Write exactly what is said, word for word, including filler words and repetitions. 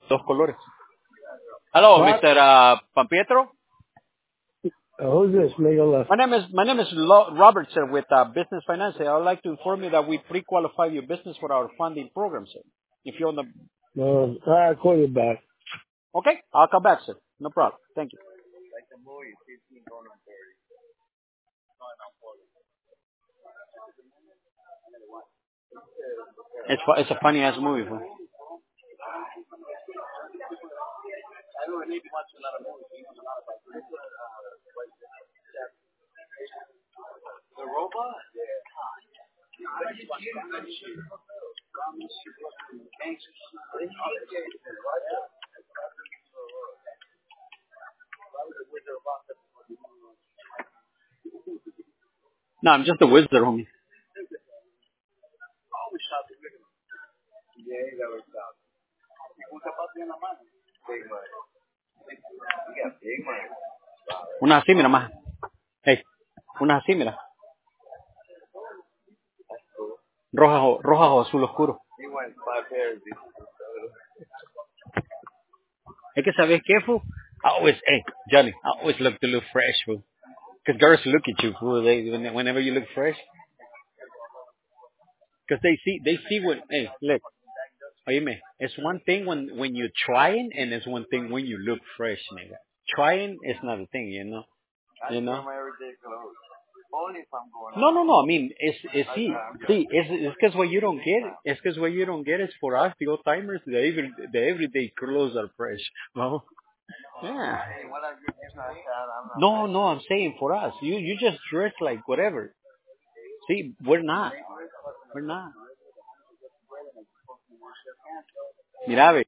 Dos colores. Hello, What? Mister Uh, Pampietro. Uh, who's this? Make a left. My name is my name is Lo- Robert, sir, with uh, Business Finance. I would like to inform you that we pre-qualify your business for our funding program, sir. If you're on the No, I'll call you back. okay, I'll come back, sir. No problem. Thank you. It's fu- it's a funny ass movie. Fool. No, I'm just a wizard, homie. Una así, mira más. Hey, una así, mira. Roja o roja o azul oscuro. Es que sabes qué, fool? I always, hey, Johnny, I always look to look fresh, fool. Because girls look at you, fool. They when- whenever you look fresh, because they see they see what. Hey, look. Oíme, it's one thing when when you're trying, and it's one thing when you look fresh, nigga. Trying is not a thing, you know. You know. No, no, no. I mean, it's it's see, see, it's it's because what you don't get, it's because what you don't get is for us, the old timers, the every the everyday clothes are fresh. Well, yeah. No, no, I'm saying for us, you you just dress like whatever. See, we're not, we're not. Mira, ve.